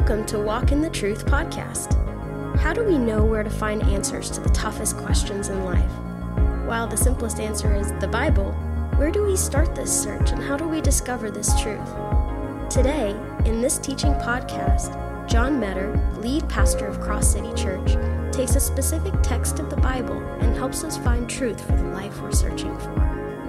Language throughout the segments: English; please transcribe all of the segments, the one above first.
Welcome to Walk in the Truth podcast. How do we know where to find answers to the toughest questions in life? While the simplest answer is the Bible, where do we start this search and how do we discover this truth? Today, in this teaching podcast, John Metter, lead pastor of Cross City Church, takes a specific text of the Bible and helps us find truth for the life we're searching for.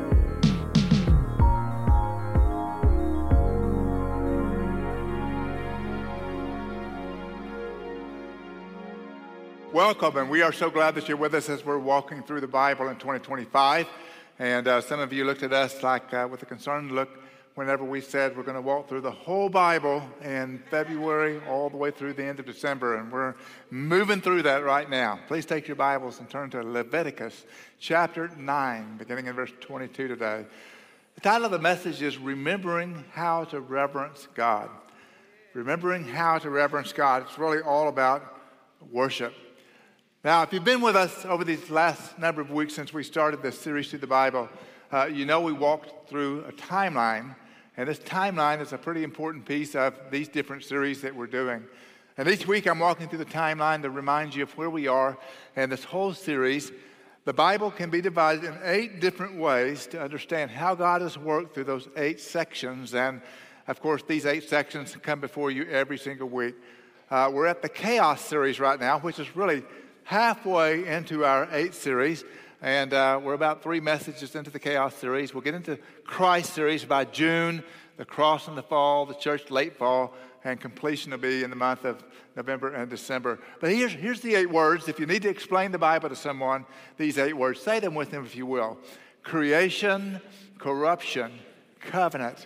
Welcome, and we are so glad that you're with us as we're walking through the Bible in 2025. And some of you looked at us like with a concerned look whenever we said we're going to walk through the whole Bible in February all the way through the end of December. And we're moving through that right now. Please take your Bibles and turn to Leviticus chapter 9, beginning in verse 22 today. The title of the message is Remembering How to Reverence God. Remembering how to reverence God. It's really all about worship. Now, if you've been with us over these last number of weeks since we started this series through the Bible, you know we walked through a timeline, and this timeline is a pretty important piece of these different series that we're doing. And each week I'm walking through the timeline to remind you of where we are in this whole series. The Bible can be divided in 8 different ways to understand how God has worked through those 8 sections. And, of course, these 8 sections come before you every single week. We're at the Chaos series right now, which is really halfway into our 8 series, and we're about 3 messages into the Chaos series. We'll get into Christ series by June, the cross in the fall, the church late fall, and completion will be in the month of November and December. But here's the 8 words. If you need to explain the Bible to someone, these 8 words, say them with them if you will. Creation, corruption, covenant,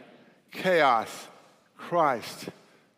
chaos, Christ,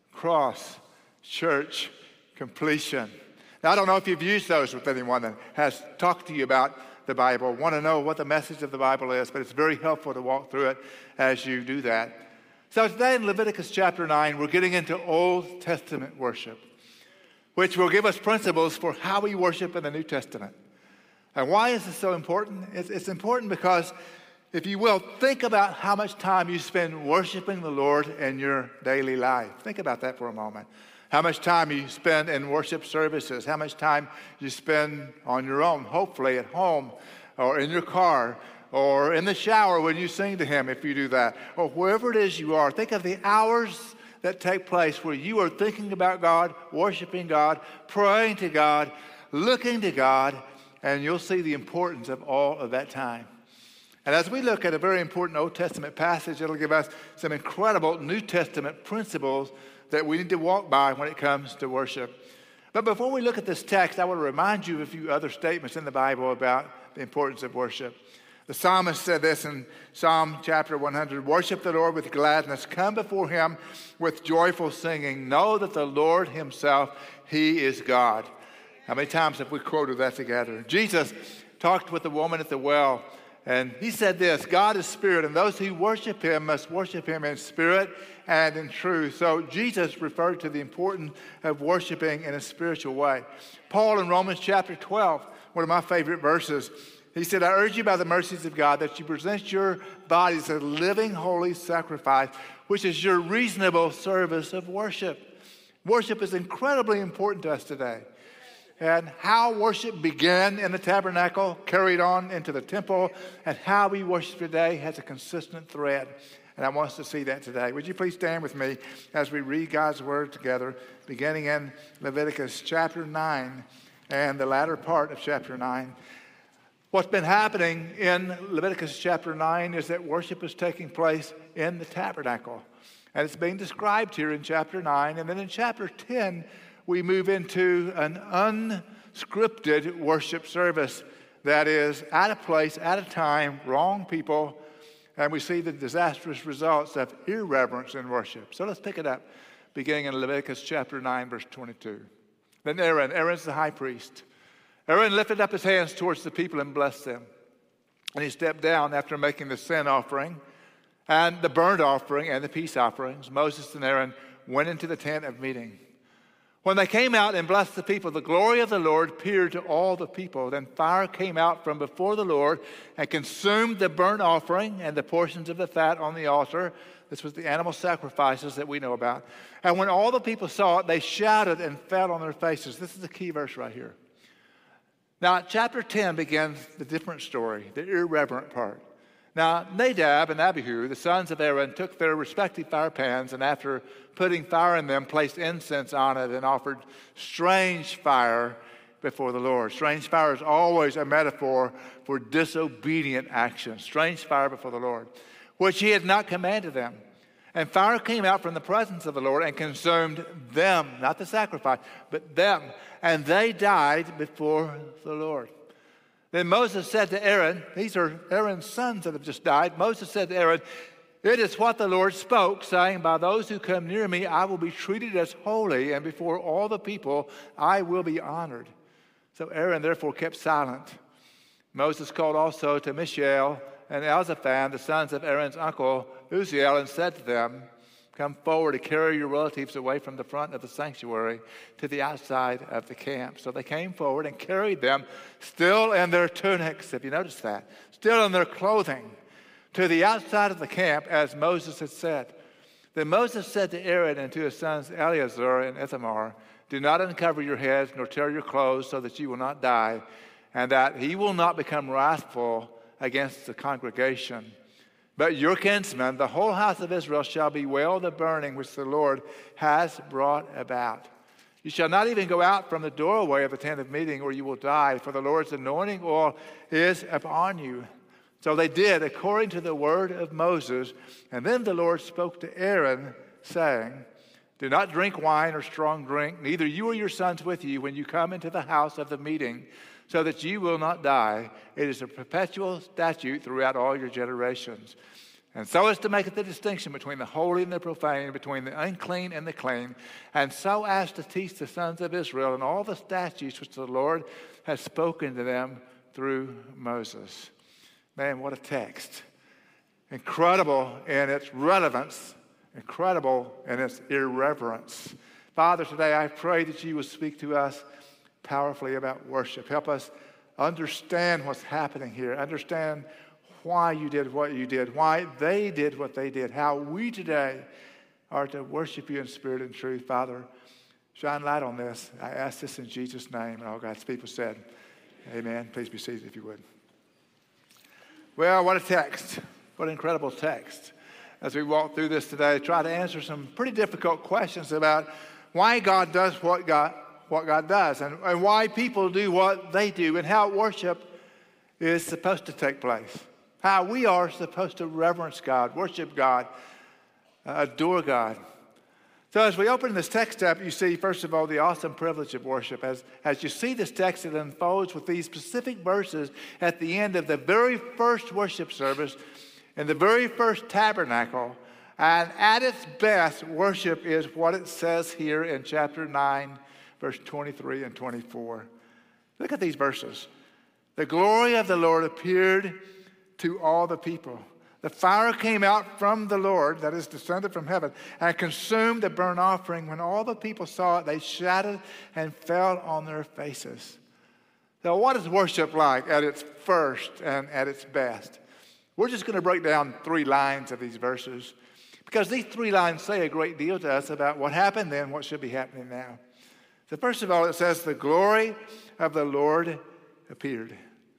cross, church, completion. Now, I don't know if you've used those with anyone that has talked to you about the Bible, want to know what the message of the Bible is, but it's very helpful to walk through it as you do that. So today in Leviticus chapter 9, we're getting into Old Testament worship, which will give us principles for how we worship in the New Testament. And why is this so important? It's important because, if you will, think about how much time you spend worshiping the Lord in your daily life. Think about that for a moment. How much time you spend in worship services, how much time you spend on your own, hopefully at home or in your car or in the shower when you sing to Him if you do that, or wherever it is you are. Think of the hours that take place where you are thinking about God, worshiping God, praying to God, looking to God, and you'll see the importance of all of that time. And as we look at a very important Old Testament passage, it'll give us some incredible New Testament principles that we need to walk by when it comes to worship. But before we look at this text, I want to remind you of a few other statements in the Bible about the importance of worship. The psalmist said this in Psalm chapter 100, "Worship the Lord with gladness. Come before Him with joyful singing. Know that the Lord Himself, He is God." How many times have we quoted that together? Jesus talked with the woman at the well, and He said this, "God is spirit, and those who worship Him must worship Him in spirit and in truth." So Jesus referred to the importance of worshiping in a spiritual way. Paul in Romans chapter 12, one of my favorite verses, he said, "I urge you by the mercies of God that you present your bodies as a living, holy sacrifice, which is your reasonable service of worship." Worship is incredibly important to us today. And how worship began in the tabernacle, carried on into the temple, and how we worship today has a consistent thread. And I want us to see that today. Would you please stand with me as we read God's Word together, beginning in Leviticus chapter 9 and the latter part of chapter 9. What's been happening in Leviticus chapter 9 is that worship is taking place in the tabernacle. And it's being described here in chapter 9. And then in chapter 10, we move into an unscripted worship service that is at a place, at a time, wrong people, and we see the disastrous results of irreverence in worship. So let's pick it up, beginning in Leviticus chapter 9, verse 22. Then Aaron's the high priest. Aaron lifted up his hands towards the people and blessed them. And he stepped down after making the sin offering and the burnt offering and the peace offerings. Moses and Aaron went into the tent of meeting. When they came out and blessed the people, the glory of the Lord appeared to all the people. Then fire came out from before the Lord and consumed the burnt offering and the portions of the fat on the altar. This was the animal sacrifices that we know about. And when all the people saw it, they shouted and fell on their faces. This is the key verse right here. Now, chapter 10 begins the different story, the irreverent part. Now, Nadab and Abihu, the sons of Aaron, took their respective fire pans, and after putting fire in them, placed incense on it and offered strange fire before the Lord. Strange fire is always a metaphor for disobedient action. Strange fire before the Lord, which he had not commanded them. And fire came out from the presence of the Lord and consumed them, not the sacrifice, but them. And they died before the Lord. Then Moses said to Aaron, these are Aaron's sons that have just died. Moses said to Aaron, "It is what the Lord spoke, saying, by those who come near me, I will be treated as holy, and before all the people, I will be honored." So Aaron therefore kept silent. Moses called also to Mishael and Elzaphan, the sons of Aaron's uncle Uzziel, and said to them, "Come forward to carry your relatives away from the front of the sanctuary to the outside of the camp." So they came forward and carried them, still in their tunics, if you notice that, still in their clothing, to the outside of the camp, as Moses had said. Then Moses said to Aaron and to his sons Eleazar and Ithamar, "Do not uncover your heads, nor tear your clothes, so that you will not die, and that he will not become wrathful against the congregation. But your kinsmen, the whole house of Israel, shall bewail the burning which the Lord has brought about. You shall not even go out from the doorway of the tent of meeting, or you will die, for the Lord's anointing oil is upon you." So they did according to the word of Moses. And then the Lord spoke to Aaron, saying, "Do not drink wine or strong drink, neither you or your sons with you, when you come into the house of the meeting, so that you will not die. It is a perpetual statute throughout all your generations. And so as to make the distinction between the holy and the profane, between the unclean and the clean, and so as to teach the sons of Israel and all the statutes which the Lord has spoken to them through Moses." Man, what a text. Incredible in its relevance, incredible in its irreverence. Father, today I pray that you will speak to us powerfully about worship. Help us understand what's happening here, understand why you did what you did, why they did what they did, how we today are to worship you in spirit and truth. Father, shine light on this. I ask this in Jesus' name. And all God's people said, amen. Please be seated if you would. Well, what a text. What an incredible text. As we walk through this today, try to answer some pretty difficult questions about why God does what God does, and why people do what they do, and how worship is supposed to take place. How we are supposed to reverence God, worship God, adore God. So as we open this text up, you see, first of all, the awesome privilege of worship. As you see this text, it unfolds with these specific verses at the end of the very first worship service in the very first tabernacle. And at its best, worship is what it says here in chapter 9, verse 23 and 24. Look at these verses. "The glory of the Lord appeared to all the people. The fire came out from the Lord," that is, descended from heaven, "and consumed the burnt offering. When all the people saw it, they shouted and fell on their faces." So what is worship like at its first and at its best? We're just going to break down 3 lines of these verses, because these 3 lines say a great deal to us about what happened then, what should be happening now. So first of all, it says, "The glory of the Lord appeared."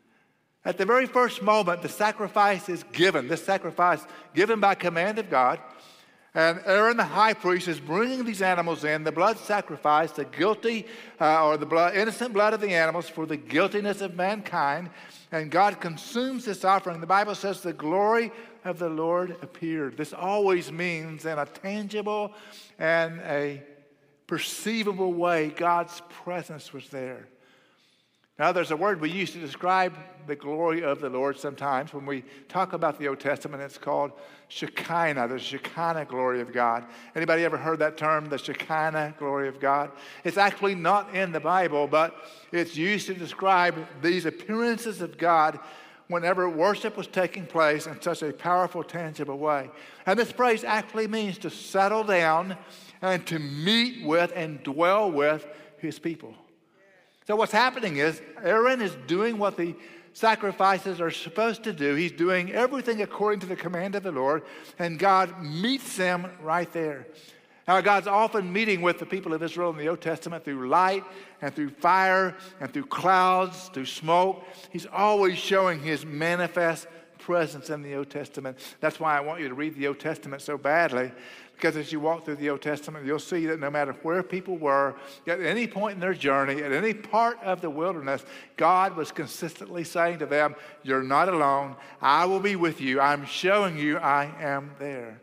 At the very first moment, the sacrifice is given. This sacrifice given by command of God. And Aaron, the high priest, is bringing these animals in, the blood sacrifice, the guilty or the innocent blood of the animals for the guiltiness of mankind. And God consumes this offering. The Bible says the glory of the Lord appeared. This always means in a tangible and a perceivable way, God's presence was there. Now, there's a word we use to describe the glory of the Lord sometimes. When we talk about the Old Testament, it's called Shekinah, the Shekinah glory of God. Anybody ever heard that term, the Shekinah glory of God? It's actually not in the Bible, but it's used to describe these appearances of God whenever worship was taking place in such a powerful, tangible way. And this phrase actually means to settle down and to meet with and dwell with his people. So what's happening is Aaron is doing what the sacrifices are supposed to do. He's doing everything according to the command of the Lord, and God meets them right there. Now, God's often meeting with the people of Israel in the Old Testament through light and through fire and through clouds, through smoke. He's always showing his manifest presence in the Old Testament. That's why I want you to read the Old Testament so badly, because as you walk through the Old Testament, you'll see that no matter where people were, at any point in their journey, at any part of the wilderness, God was consistently saying to them, you're not alone. I will be with you. I'm showing you I am there.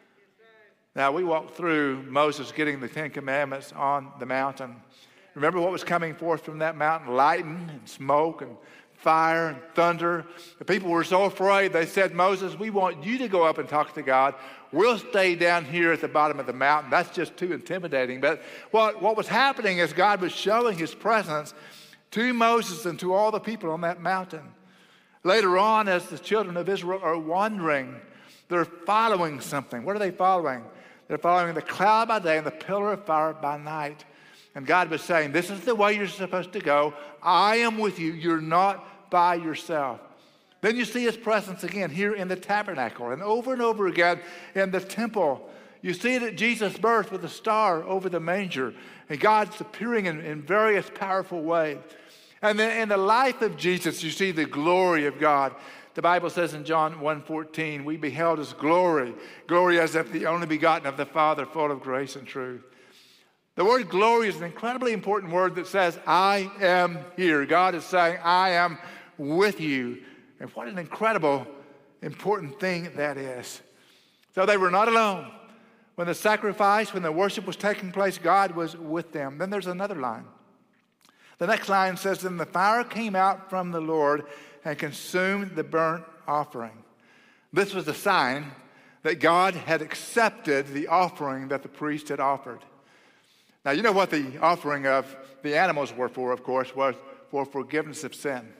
Now, we walked through Moses getting the Ten Commandments on the mountain. Remember what was coming forth from that mountain? Lightning and smoke and fire and thunder. The people were so afraid, they said, Moses, we want you to go up and talk to God. We'll stay down here at the bottom of the mountain. That's just too intimidating. But what was happening is God was showing his presence to Moses and to all the people on that mountain. Later on, as the children of Israel are wandering, they're following something. What are they following? They're following the cloud by day and the pillar of fire by night. And God was saying, this is the way you're supposed to go. I am with you. You're not by yourself. Then you see his presence again here in the tabernacle and over again in the temple. You see it at Jesus' birth with the star over the manger. And God's appearing in various powerful ways. And then in the life of Jesus, you see the glory of God. The Bible says in John 1:14, we beheld his glory, glory as if the only begotten of the Father, full of grace and truth. The word glory is an incredibly important word that says, I am here. God is saying, I am with you. And what an incredible, important thing that is. So they were not alone. When the sacrifice, when the worship was taking place, God was with them. Then there's another line. The next line says, then the fire came out from the Lord and consumed the burnt offering. This was a sign that God had accepted the offering that the priest had offered. Now, you know what the offering of the animals were for, of course, was for forgiveness of sin.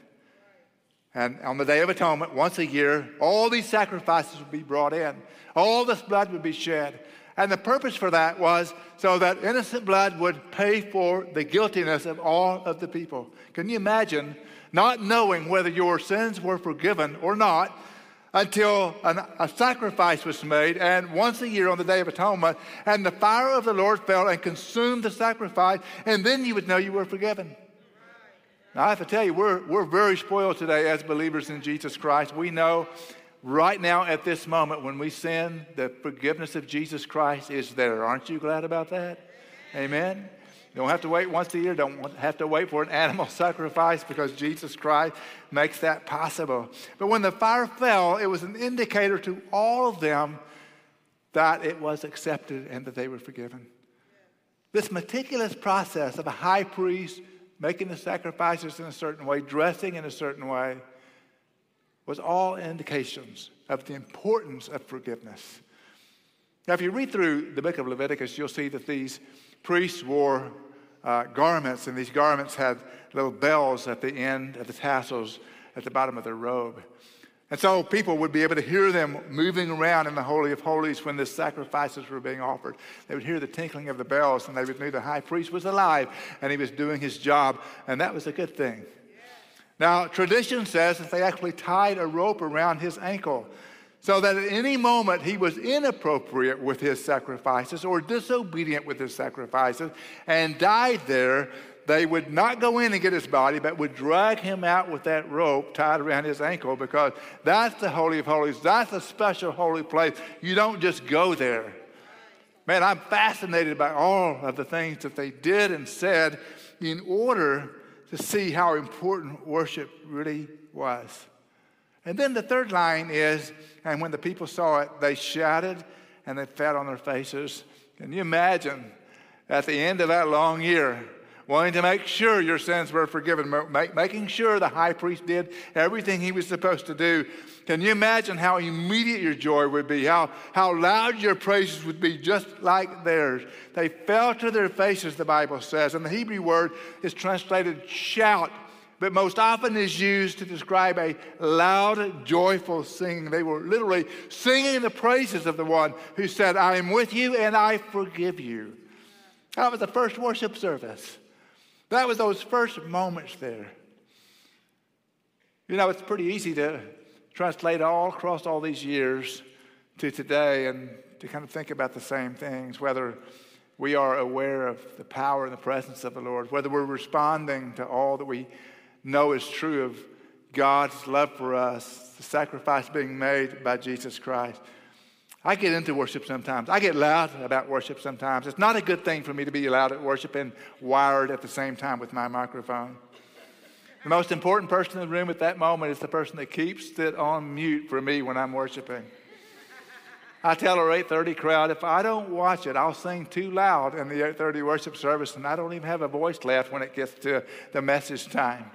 And on the Day of Atonement, once a year, all these sacrifices would be brought in. All this blood would be shed. And the purpose for that was so that innocent blood would pay for the guiltiness of all of the people. Can you imagine not knowing whether your sins were forgiven or not until a sacrifice was made, and once a year on the Day of Atonement, and the fire of the Lord fell and consumed the sacrifice, and then you would know you were forgiven. Now, I have to tell you, we're very spoiled today as believers in Jesus Christ. We know right now at this moment when we sin, the forgiveness of Jesus Christ is there. Aren't you glad about that? Amen? You don't have to wait once a year. Don't have to wait for an animal sacrifice because Jesus Christ makes that possible. But when the fire fell, it was an indicator to all of them that it was accepted and that they were forgiven. This meticulous process of a high priest making the sacrifices in a certain way, dressing in a certain way, was all indications of the importance of forgiveness. Now, if you read through the book of Leviticus, you'll see that these priests wore garments, and these garments had little bells at the end of the tassels at the bottom of their robe. And so people would be able to hear them moving around in the Holy of Holies when the sacrifices were being offered. They would hear the tinkling of the bells, and they would know the high priest was alive, and he was doing his job, and that was a good thing. Now, tradition says that they actually tied a rope around his ankle so that at any moment he was inappropriate with his sacrifices or disobedient with his sacrifices and died there, they would not go in and get his body, but would drag him out with that rope tied around his ankle, because that's the Holy of Holies. That's a special holy place. You don't just go there. Man, I'm fascinated by all of the things that they did and said in order to see how important worship really was. And then the third line is, and when the people saw it, they shouted and they fell on their faces. Can you imagine at the end of that long year, wanting to make sure your sins were forgiven, making sure the high priest did everything he was supposed to do? Can you imagine how immediate your joy would be, how loud your praises would be, just like theirs? They fell to their faces, the Bible says, and the Hebrew word is translated shout, but most often is used to describe a loud, joyful singing. They were literally singing the praises of the one who said, I am with you and I forgive you. That was the first worship service. That was those first moments there. You know, it's pretty easy to translate all across all these years to today and to kind of think about the same things, whether we are aware of the power and the presence of the Lord, whether we're responding to all that we know is true of God's love for us, the sacrifice being made by Jesus Christ. I get into worship sometimes. I get loud about worship sometimes. It's not a good thing for me to be loud at worship and wired at the same time with my microphone. The most important person in the room at that moment is the person that keeps it on mute for me when I'm worshiping. I tell our 8:30 crowd, if I don't watch it, I'll sing too loud in the 8:30 worship service, and I don't even have a voice left when it gets to the message time.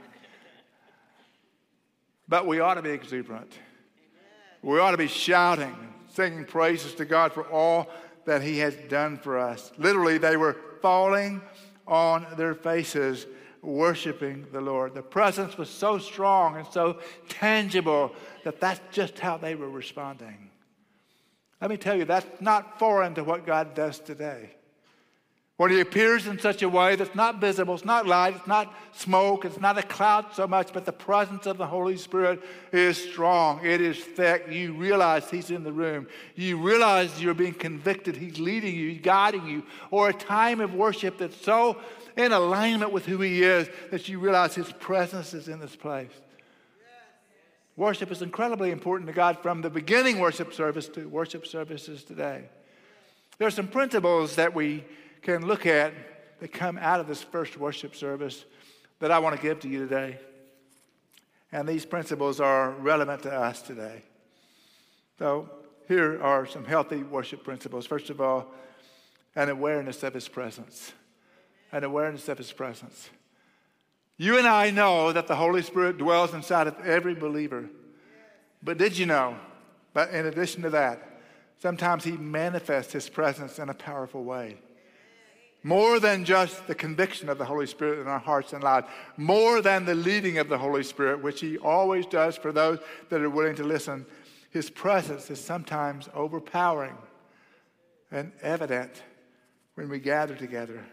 But we ought to be exuberant. We ought to be shouting, singing praises to God for all that he has done for us. Literally, they were falling on their faces, worshiping the Lord. The presence was so strong and so tangible that that's just how they were responding. Let me tell you, that's not foreign to what God does today. When he appears in such a way that's not visible, it's not light, it's not smoke, it's not a cloud so much, but the presence of the Holy Spirit is strong. It is thick. You realize he's in the room. You realize you're being convicted. He's leading you, he's guiding you. Or a time of worship that's so in alignment with who he is that you realize his presence is in this place. Worship is incredibly important to God from the beginning worship service to worship services today. There are some principles that we can look at that come out of this first worship service that I want to give to you today. And these principles are relevant to us today. So here are some healthy worship principles. First of all, an awareness of his presence. An awareness of his presence. You and I know that the Holy Spirit dwells inside of every believer. But did you know, but in addition to that, sometimes he manifests his presence in a powerful way. More than just the conviction of the Holy Spirit in our hearts and lives. More than the leading of the Holy Spirit, which he always does for those that are willing to listen. His presence is sometimes overpowering and evident when we gather together.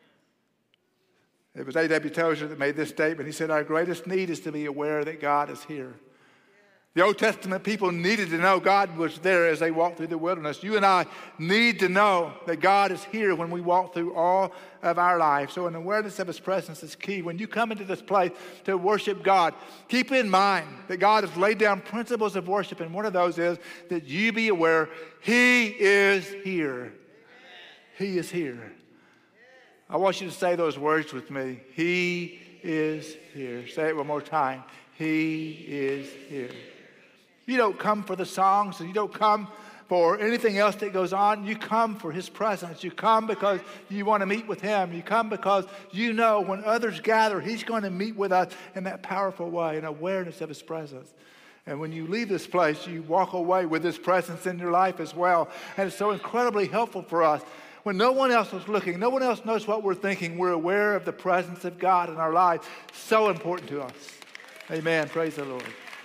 It was A.W. Tozer that made this statement. He said, our greatest need is to be aware that God is here. The Old Testament people needed to know God was there as they walked through the wilderness. You and I need to know that God is here when we walk through all of our lives. So an awareness of his presence is key. When you come into this place to worship God, keep in mind that God has laid down principles of worship, and one of those is that you be aware he is here. He is here. I want you to say those words with me. He is here. Say it one more time. He is here. You don't come for the songs, and you don't come for anything else that goes on. You come for his presence. You come because you want to meet with him. You come because you know when others gather, he's going to meet with us in that powerful way, an awareness of his presence. And when you leave this place, you walk away with his presence in your life as well. And it's so incredibly helpful for us. When no one else is looking, no one else knows what we're thinking, we're aware of the presence of God in our life. So important to us. Amen. Praise the Lord.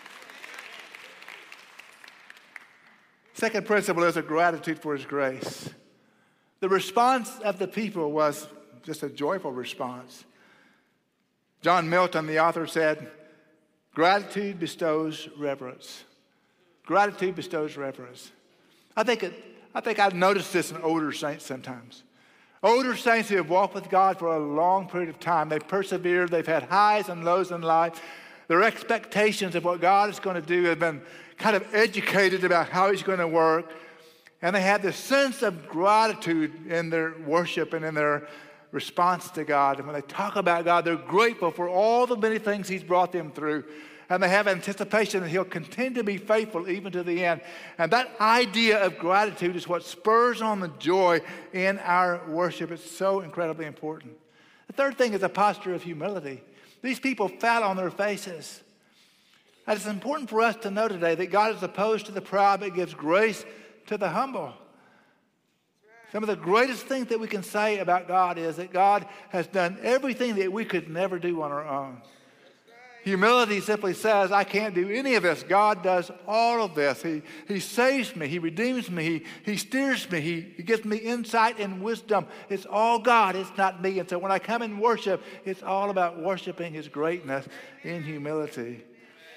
Second principle is a gratitude for his grace. The response of the people was just a joyful response. John Milton, the author, said, gratitude bestows reverence. Gratitude bestows reverence. I think I've noticed this in older saints sometimes. Older saints who have walked with God for a long period of time. They've persevered. They've had highs and lows in life. Their expectations of what God is going to do have been kind of educated about how he's going to work. And they have this sense of gratitude in their worship and in their response to God. And when they talk about God, they're grateful for all the many things he's brought them through. And they have anticipation that he'll continue to be faithful even to the end. And that idea of gratitude is what spurs on the joy in our worship. It's so incredibly important. The third thing is a posture of humility. These people fell on their faces. And it's important for us to know today that God is opposed to the proud, but gives grace to the humble. Some of the greatest things that we can say about God is that God has done everything that we could never do on our own. Humility simply says, I can't do any of this. God does all of this. He saves me. He redeems me. He steers me. He gives me insight and wisdom. It's all God. It's not me. And so when I come and worship, it's all about worshiping his greatness in humility.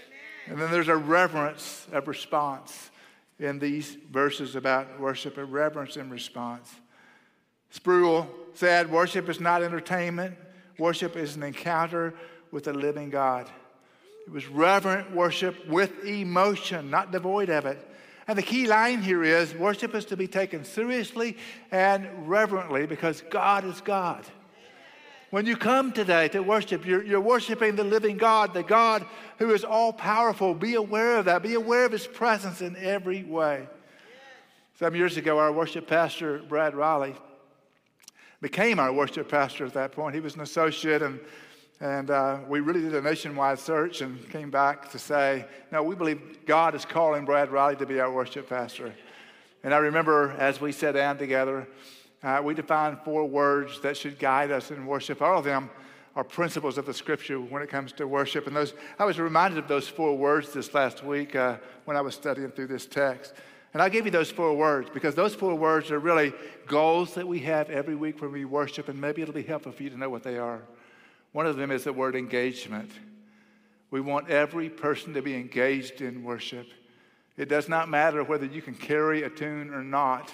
And then there's a reverence of response in these verses about worship, a reverence in response. Sproul said, worship is not entertainment. Worship is an encounter with the living God. It was reverent worship with emotion, not devoid of it. And the key line here is worship is to be taken seriously and reverently because God is God. When you come today to worship, you're worshiping the living God, the God who is all-powerful. Be aware of that. Be aware of his presence in every way. Some years ago, our worship pastor, Brad Riley, became our worship pastor at that point. He was an associate, and we really did a nationwide search and came back to say, no, we believe God is calling Brad Riley to be our worship pastor. And I remember as we sat down together, we defined 4 words that should guide us in worship. All of them are principles of the Scripture when it comes to worship. And I was reminded of those 4 words this last week when I was studying through this text. And I gave you those 4 words because those 4 words are really goals that we have every week when we worship, and maybe it'll be helpful for you to know what they are. One of them is the word engagement. We want every person to be engaged in worship. It does not matter whether you can carry a tune or not.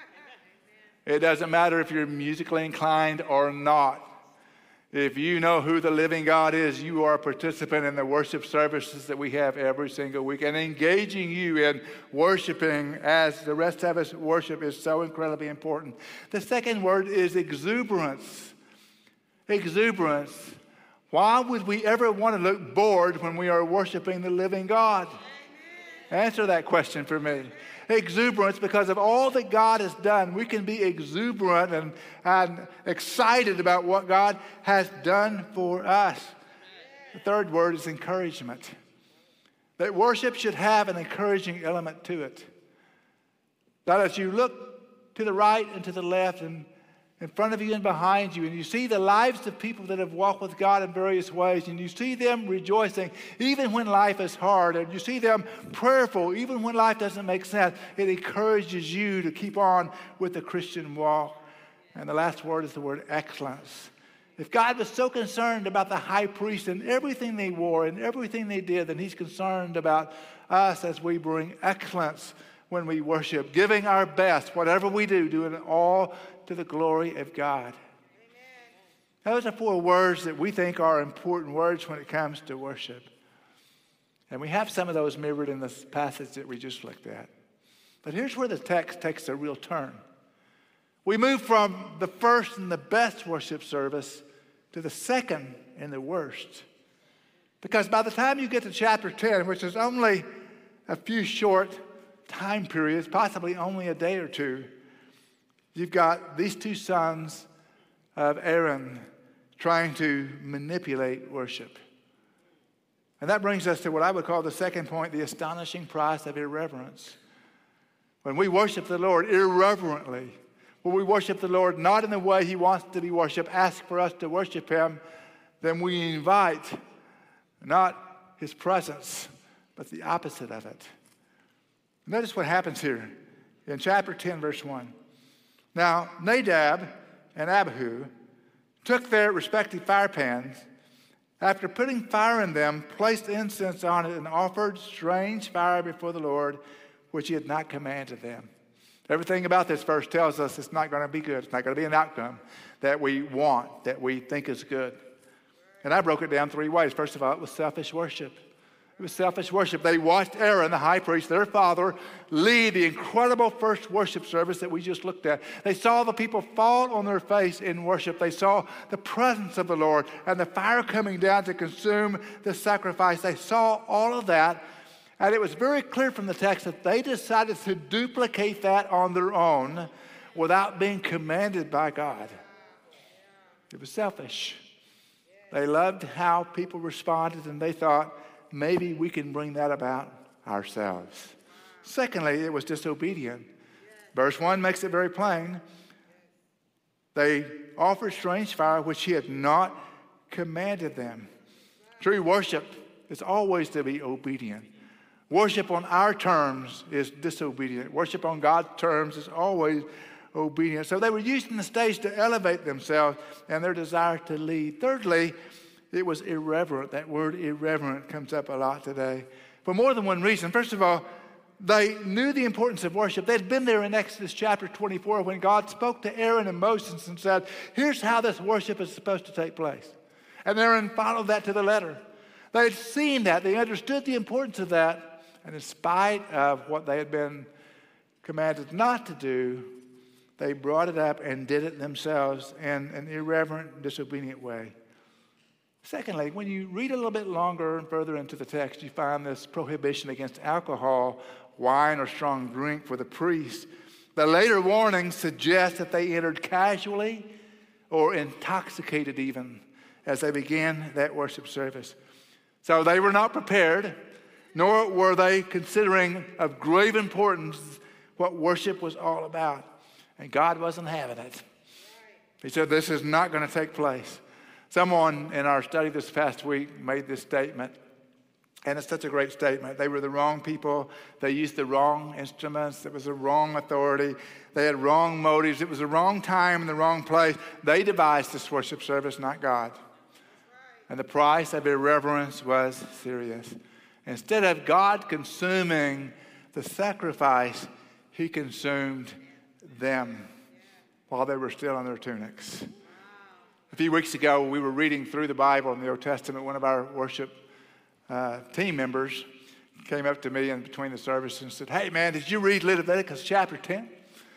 It doesn't matter if you're musically inclined or not. If you know who the living God is, you are a participant in the worship services that we have every single week. And engaging you in worshiping as the rest of us worship is so incredibly important. The second word is exuberance. Exuberance. Why would we ever want to look bored when we are worshiping the living God? Answer that question for me. Exuberance, because of all that God has done, we can be exuberant and excited about what God has done for us. The third word is encouragement. That worship should have an encouraging element to it. That as you look to the right and to the left and in front of you and behind you, and you see the lives of people that have walked with God in various ways, and you see them rejoicing even when life is hard, and you see them prayerful even when life doesn't make sense, it encourages you to keep on with the Christian walk. And the last word is the word excellence. If God was so concerned about the high priest and everything they wore and everything they did, then he's concerned about us as we bring excellence when we worship, giving our best, whatever we do, doing it all to the glory of God. Amen. Those are 4 words that we think are important words when it comes to worship. And we have some of those mirrored in this passage that we just looked at. But here's where the text takes a real turn. We move from the first and the best worship service to the second and the worst. Because by the time you get to chapter 10, which is only a few short time periods, possibly only a day or two, you've got these 2 sons of Aaron trying to manipulate worship. And that brings us to what I would call the second point, the astonishing price of irreverence. When we worship the Lord irreverently, when we worship the Lord not in the way he wants to be worshiped, ask for us to worship him, then we invite not his presence, but the opposite of it. Notice what happens here in chapter 10, verse 1. Now, Nadab and Abihu took their respective fire pans. After putting fire in them, placed incense on it and offered strange fire before the Lord, which he had not commanded them. Everything about this verse tells us it's not going to be good. It's not going to be an outcome that we want, that we think is good. And I broke it down 3 ways. First of all, it was selfish worship. It was selfish worship. They watched Aaron, the high priest, their father, lead the incredible first worship service that we just looked at. They saw the people fall on their face in worship. They saw the presence of the Lord and the fire coming down to consume the sacrifice. They saw all of that. And it was very clear from the text that they decided to duplicate that on their own without being commanded by God. It was selfish. They loved how people responded, and they thought, maybe we can bring that about ourselves. Secondly, it was disobedient. Verse 1 makes it very plain. They offered strange fire, which he had not commanded them. True worship is always to be obedient. Worship on our terms is disobedient. Worship on God's terms is always obedient. So they were using the stage to elevate themselves and their desire to lead. Thirdly, it was irreverent. That word irreverent comes up a lot today. for more than one reason. First of all, they knew the importance of worship. They'd been there in Exodus chapter 24 when God spoke to Aaron and Moses and said, here's how this worship is supposed to take place. And Aaron followed that to the letter. They had seen that. They understood the importance of that. And in spite of what they had been commanded not to do, they brought it up and did it themselves in an irreverent, disobedient way. Secondly, when you read a little bit longer and further into the text, you find this prohibition against alcohol, wine, or strong drink for the priests. The later warnings suggest that they entered casually or intoxicated even as they began that worship service. So they were not prepared, nor were they considering of grave importance what worship was all about. And God wasn't having it. He said, this is not going to take place. Someone in our study this past week made this statement, and it's such a great statement. They were the wrong people. They used the wrong instruments. It was the wrong authority. They had wrong motives. It was the wrong time and the wrong place. They devised this worship service, not God. And the price of irreverence was serious. Instead of God consuming the sacrifice, he consumed them while they were still in their tunics. A few weeks ago, we were reading through the Bible in the Old Testament. One of our worship team members came up to me in between the services and said, hey, man, did you read Leviticus chapter 10?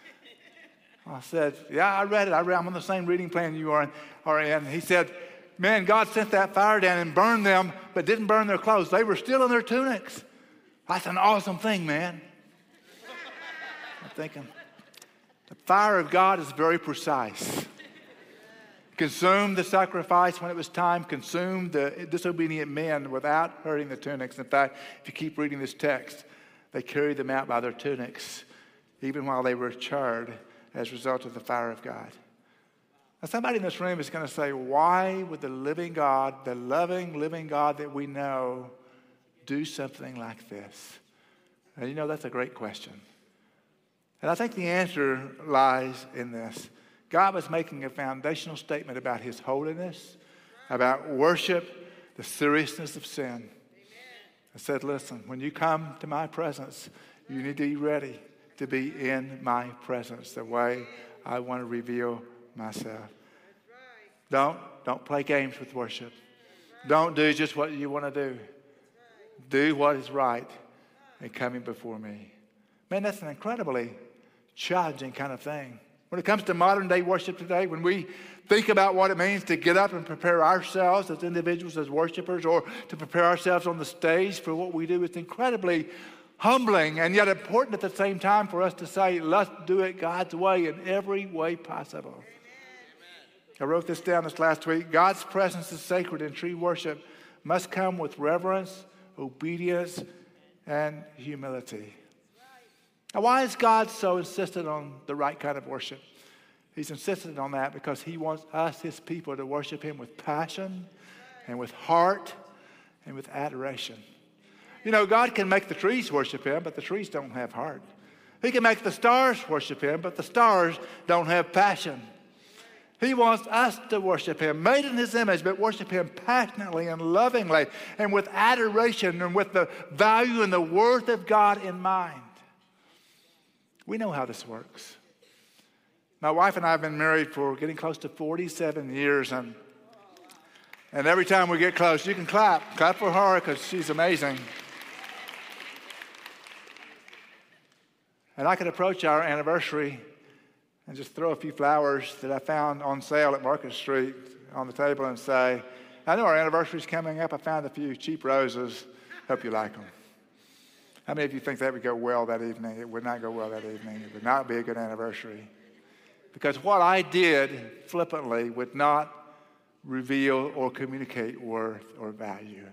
I said, yeah, I read it. I'm on the same reading plan you are in. He said, man, God sent that fire down and burned them, but didn't burn their clothes. They were still in their tunics. That's an awesome thing, man. I'm thinking, the fire of God is very precise. Consumed the sacrifice when it was time, consumed the disobedient men without hurting the tunics. In fact, if you keep reading this text, they carried them out by their tunics, even while they were charred as a result of the fire of God. Now, somebody in this room is going to say, why would the living God, the loving, living God that we know, do something like this? And you know, that's a great question. And I think the answer lies in this. God was making a foundational statement about his holiness, about worship, the seriousness of sin. I said, listen, when you come to my presence, you need to be ready to be in my presence the way I want to reveal myself. Don't play games with worship. Don't do just what you want to do. Do what is right and coming before me. Man, that's an incredibly challenging kind of thing. When it comes to modern day worship today, when we think about what it means to get up and prepare ourselves as individuals, as worshipers, or to prepare ourselves on the stage for what we do, it's incredibly humbling and yet important at the same time for us to say, let's do it God's way in every way possible. Amen. I wrote this down this last week. God's presence is sacred, and true worship must come with reverence, obedience, and humility. Now, why is God so insistent on the right kind of worship? He's insistent on that because he wants us, his people, to worship him with passion and with heart and with adoration. You know, God can make the trees worship him, but the trees don't have heart. He can make the stars worship him, but the stars don't have passion. He wants us to worship him, made in his image, but worship him passionately and lovingly and with adoration and with the value and the worth of God in mind. We know how this works. My wife and I have been married for getting close to 47 years, and every time we get close, you can clap. Clap for her because she's amazing. And I could approach our anniversary and just throw a few flowers that I found on sale at Market Street on the table and say, I know our anniversary's coming up. I found a few cheap roses. Hope you like them. How many of you think that would go well that evening? It would not go well that evening. It would not be a good anniversary. Because what I did flippantly would not reveal or communicate worth or value.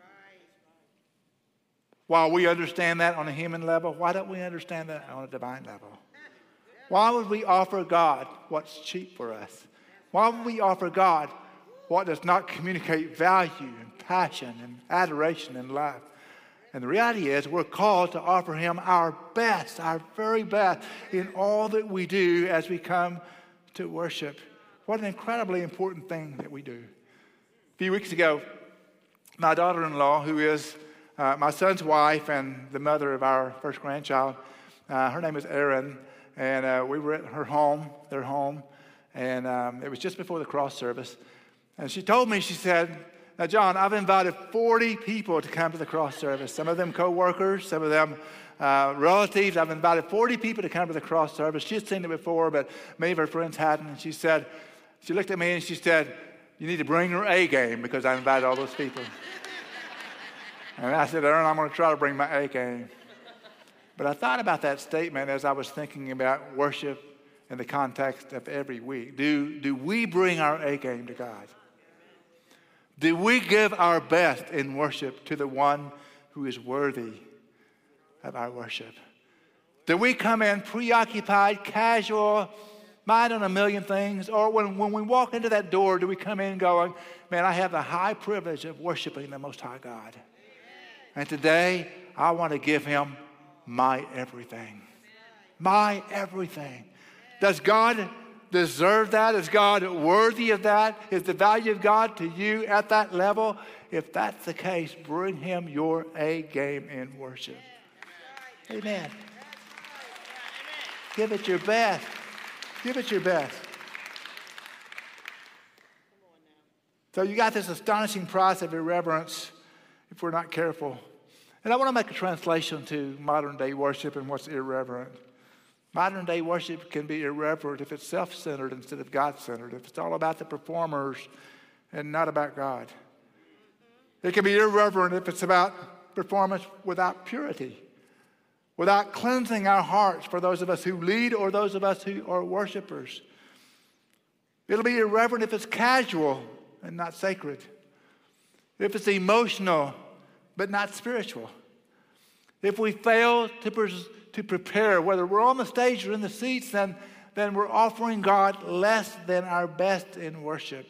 While we understand that on a human level, why don't we understand that on a divine level? Why would we offer God what's cheap for us? Why would we offer God what does not communicate value and passion and adoration and love? And the reality is we're called to offer him our best, our very best in all that we do as we come to worship. What an incredibly important thing that we do. A few weeks ago, my daughter-in-law, who is my son's wife and the mother of our first grandchild. Her name is Erin, and we were at their home, and it was just before the cross service. And she told me, she said, "Now, John, I've invited 40 people to come to the cross service. Some of them co-workers, some of them relatives. I've invited 40 people to come to the cross service." She had seen it before, but many of her friends hadn't. And she looked at me and she said, "You need to bring your A game because I invited all those people." And I said, "Erin, I'm going to try to bring my A game." But I thought about that statement as I was thinking about worship in the context of every week. Do we bring our A game to God? Do we give our best in worship to the one who is worthy of our worship? Do we come in preoccupied, casual, mind on a million things? Or when we walk into that door, do we come in going, "Man, I have the high privilege of worshiping the Most High God. And today, I want to give him my everything." My everything. Does God deserve that? Is God worthy of that? Is the value of God to you at that level? If that's the case, bring him your A game in worship. Amen. Give it your best. Give it your best. So you got this astonishing price of irreverence if we're not careful. And I want to make a translation to modern day worship and what's irreverent. Modern day worship can be irreverent if it's self-centered instead of God-centered, if it's all about the performers and not about God. It can be irreverent if it's about performance without purity, without cleansing our hearts for those of us who lead or those of us who are worshipers. It'll be irreverent if it's casual and not sacred, if it's emotional but not spiritual, if we fail to prepare, whether we're on the stage or in the seats, then we're offering God less than our best in worship.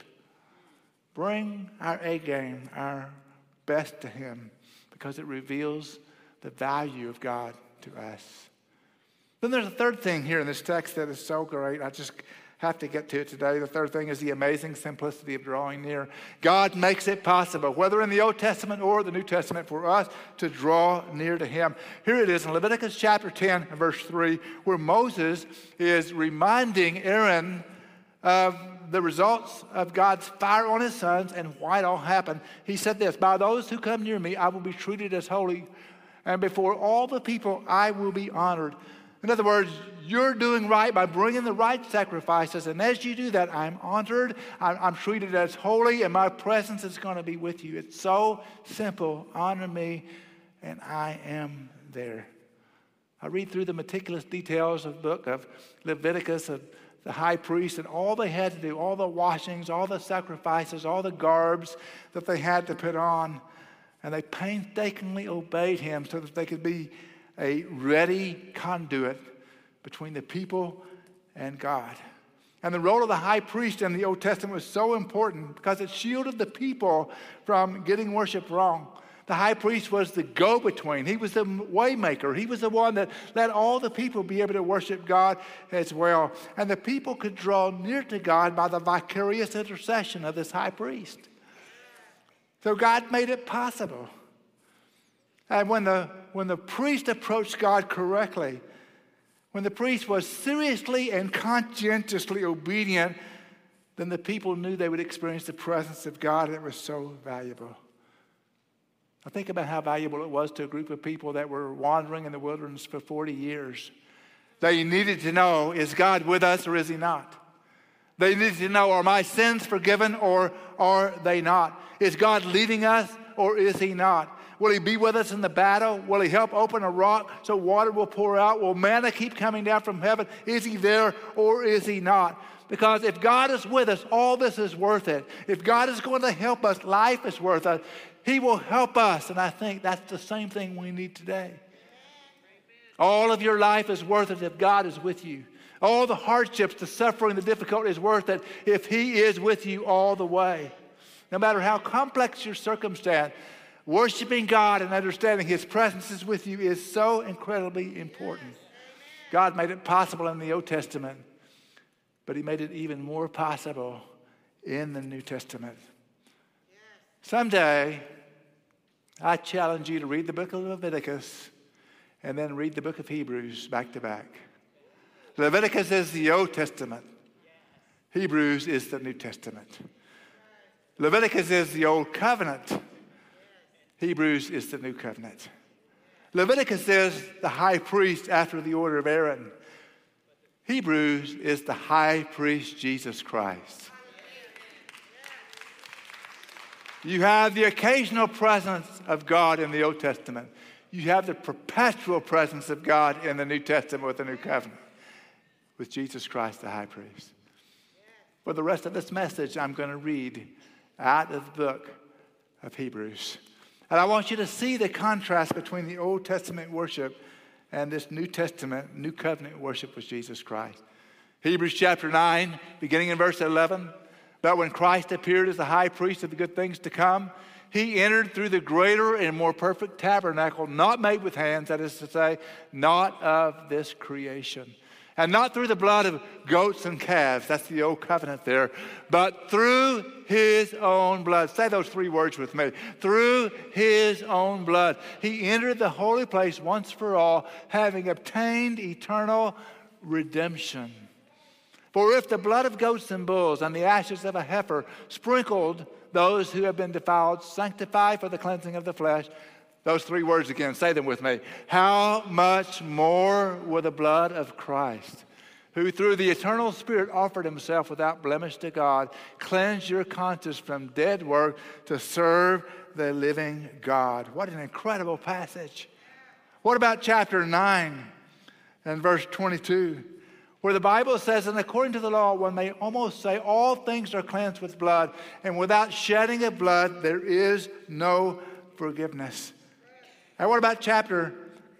Bring our A game, our best to him, because it reveals the value of God to us. Then there's a third thing here in this text that is so great. I just have to get to it today. The third thing is the amazing simplicity of drawing near. God makes it possible, whether in the Old Testament or the New Testament, for us to draw near to him. Here it is in Leviticus chapter 10 and verse 3, where Moses is reminding Aaron of the results of God's fire on his sons and why it all happened. He said this, "By those who come near me, I will be treated as holy, and before all the people I will be honored." In other words, you're doing right by bringing the right sacrifices. And as you do that, I'm honored, I'm treated as holy, and my presence is going to be with you. It's so simple. Honor me, and I am there. I read through the meticulous details of the book of Leviticus, of the high priest, and all they had to do, all the washings, all the sacrifices, all the garbs that they had to put on. And they painstakingly obeyed him so that they could be a ready conduit between the people and God. And the role of the high priest in the Old Testament was so important because it shielded the people from getting worship wrong. The high priest was the go-between. He was the waymaker. He was the one that let all the people be able to worship God as well. And the people could draw near to God by the vicarious intercession of this high priest. So God made it possible. And when the priest approached God correctly, when the priest was seriously and conscientiously obedient, then the people knew they would experience the presence of God, and it was so valuable. I think about how valuable it was to a group of people that were wandering in the wilderness for 40 years. They needed to know, is God with us or is he not? They needed to know, are my sins forgiven or are they not? Is God leading us or is he not? Will he be with us in the battle? Will he help open a rock so water will pour out? Will manna keep coming down from heaven? Is he there or is he not? Because if God is with us, all this is worth it. If God is going to help us, life is worth it. He will help us. And I think that's the same thing we need today. All of your life is worth it if God is with you. All the hardships, the suffering, the difficulty is worth it if he is with you all the way. No matter how complex your circumstance, worshiping God and understanding his presence is with you is so incredibly important. God made it possible in the Old Testament, but he made it even more possible in the New Testament. Someday, I challenge you to read the book of Leviticus and then read the book of Hebrews back to back. Leviticus is the Old Testament. Hebrews is the New Testament. Leviticus is the Old Covenant. Hebrews is the New Covenant. Leviticus is the high priest after the order of Aaron. Hebrews is the high priest, Jesus Christ. You have the occasional presence of God in the Old Testament. You have the perpetual presence of God in the New Testament with the New Covenant, with Jesus Christ, the high priest. For the rest of this message, I'm going to read out of the book of Hebrews. And I want you to see the contrast between the Old Testament worship and this New Testament, New Covenant worship with Jesus Christ. Hebrews chapter 9, beginning in verse 11. But when Christ appeared as the high priest of the good things to come, he entered through the greater and more perfect tabernacle, not made with hands, that is to say, not of this creation. And not through the blood of goats and calves, that's the old covenant there, but through his own blood. Say those three words with me. Through his own blood. He entered the holy place once for all, having obtained eternal redemption. For if the blood of goats and bulls and the ashes of a heifer sprinkled those who have been defiled, sanctify for the cleansing of the flesh, those three words again, say them with me. How much more will the blood of Christ, who through the eternal Spirit offered himself without blemish to God, cleanse your conscience from dead work to serve the living God. What an incredible passage. What about chapter 9 and verse 22, where the Bible says, and according to the law, one may almost say all things are cleansed with blood, and without shedding of blood there is no forgiveness. And what about chapter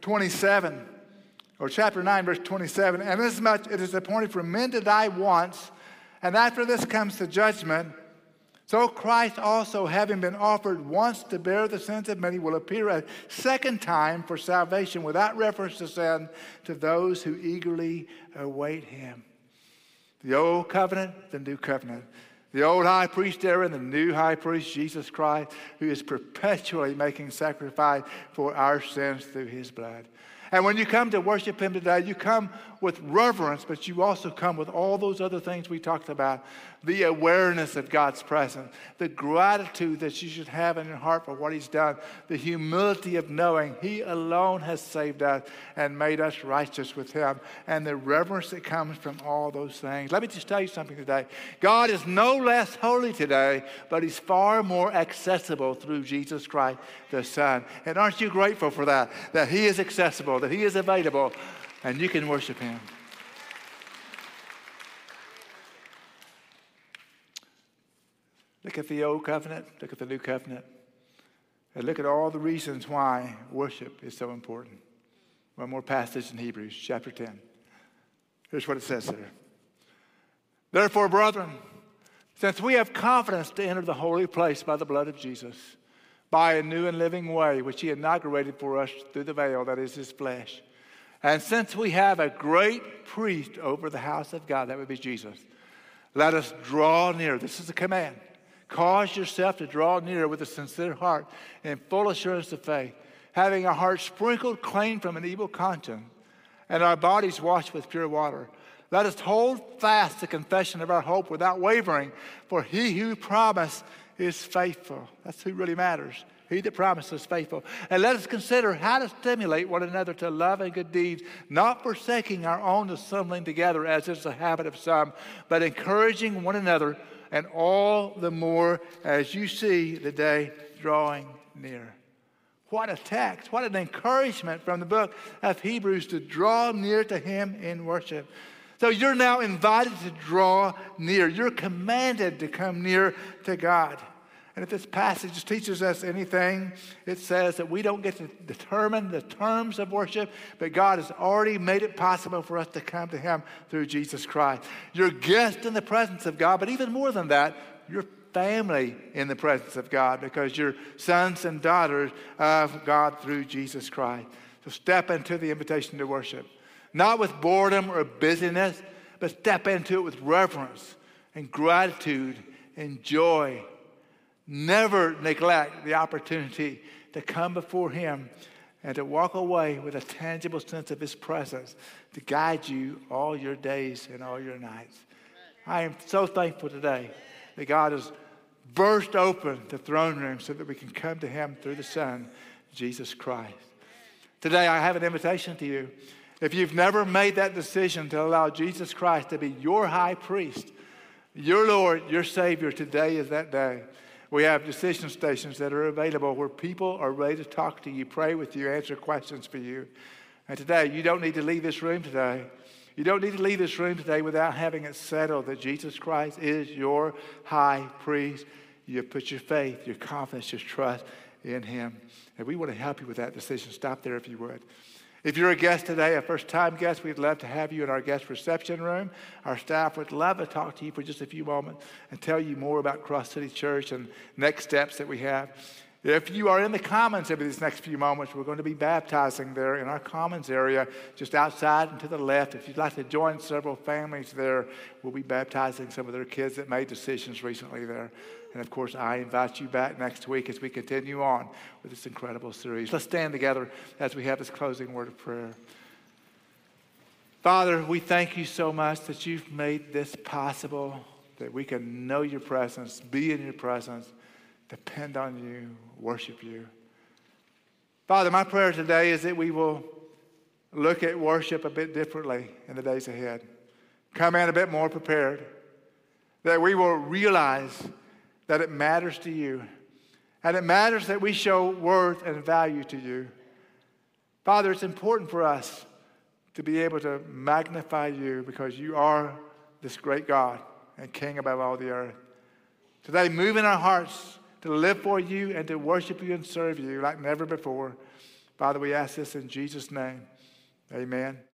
27, or chapter 9, verse 27? And inasmuch it is appointed for men to die once, and after this comes the judgment, so Christ also, having been offered once to bear the sins of many, will appear a second time for salvation without reference to sin to those who eagerly await him. The old covenant, the new covenant. The old high priest Aaron, the new high priest Jesus Christ, who is perpetually making sacrifice for our sins through his blood. And when you come to worship him today, you come with reverence, but you also come with all those other things we talked about. The awareness of God's presence, the gratitude that you should have in your heart for what he's done, the humility of knowing he alone has saved us and made us righteous with him, and the reverence that comes from all those things. Let me just tell you something today. God is no less holy today, but he's far more accessible through Jesus Christ, the Son. And aren't you grateful for that? That he is accessible, that he is available, and you can worship him. Look at the old covenant, look at the new covenant, and look at all the reasons why worship is so important. One more passage in Hebrews chapter 10. Here's what it says there. Therefore, brethren, since we have confidence to enter the holy place by the blood of Jesus, by a new and living way, which he inaugurated for us through the veil, that is his flesh. And since we have a great priest over the house of God, that would be Jesus, let us draw near. This is a command. Cause yourself to draw near with a sincere heart and full assurance of faith, having our hearts sprinkled clean from an evil conscience and our bodies washed with pure water. Let us hold fast the confession of our hope without wavering, for he who promised is faithful. That's who really matters. He that promises is faithful. And let us consider how to stimulate one another to love and good deeds, not forsaking our own assembling together, as is the habit of some, but encouraging one another, and all the more as you see the day drawing near. What a text. What an encouragement from the book of Hebrews to draw near to him in worship. So you're now invited to draw near. You're commanded to come near to God. And if this passage teaches us anything, it says that we don't get to determine the terms of worship, but God has already made it possible for us to come to him through Jesus Christ. You're guest in the presence of God, but even more than that, you're family in the presence of God because you're sons and daughters of God through Jesus Christ. So step into the invitation to worship. Not with boredom or busyness, but step into it with reverence and gratitude and joy. Never neglect the opportunity to come before him and to walk away with a tangible sense of his presence to guide you all your days and all your nights. I am so thankful today that God has burst open the throne room so that we can come to him through the Son, Jesus Christ. Today, I have an invitation to you. If you've never made that decision to allow Jesus Christ to be your high priest, your Lord, your Savior, today is that day. We have decision stations that are available where people are ready to talk to you, pray with you, answer questions for you. And today, you don't need to leave this room today. You don't need to leave this room today without having it settled that Jesus Christ is your high priest. You have put your faith, your confidence, your trust in him. And we want to help you with that decision. Stop there if you would. If you're a guest today, a first-time guest, we'd love to have you in our guest reception room. Our staff would love to talk to you for just a few moments and tell you more about Cross City Church and next steps that we have. If you are in the Commons over these next few moments, we're going to be baptizing there in our Commons area, just outside and to the left. If you'd like to join several families there, we'll be baptizing some of their kids that made decisions recently there. And of course, I invite you back next week as we continue on with this incredible series. Let's stand together as we have this closing word of prayer. Father, we thank you so much that you've made this possible, that we can know your presence, be in your presence, depend on you, worship you. Father, my prayer today is that we will look at worship a bit differently in the days ahead. Come in a bit more prepared. That we will realize that it matters to you. And it matters that we show worth and value to you. Father, it's important for us to be able to magnify you because you are this great God and King above all the earth. Today, move in our hearts to live for you and to worship you and serve you like never before. Father, we ask this in Jesus' name. Amen.